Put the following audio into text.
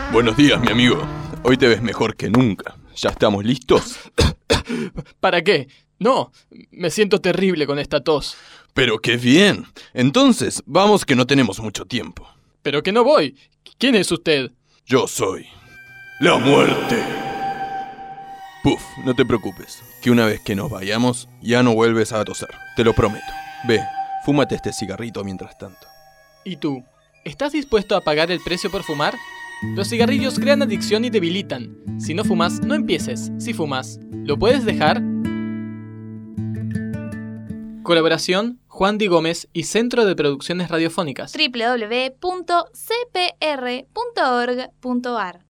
Buenos días, mi amigo. Hoy te ves mejor que nunca. ¿Ya estamos listos? ¿Para qué? No, me siento terrible con esta tos. ¡Pero qué bien! Entonces, vamos que no tenemos mucho tiempo. ¿Pero que no voy? ¿Quién es usted? Yo soy... ¡la muerte! Puff, no te preocupes, que una vez que nos vayamos, ya no vuelves a toser. Te lo prometo. Ve, fúmate este cigarrito mientras tanto. ¿Y tú? ¿Estás dispuesto a pagar el precio por fumar? Los cigarrillos crean adicción y debilitan. Si no fumas, no empieces. Si fumas, ¿lo puedes dejar? Colaboración: Juan Di Gómez y Centro de Producciones Radiofónicas. www.cpr.org.ar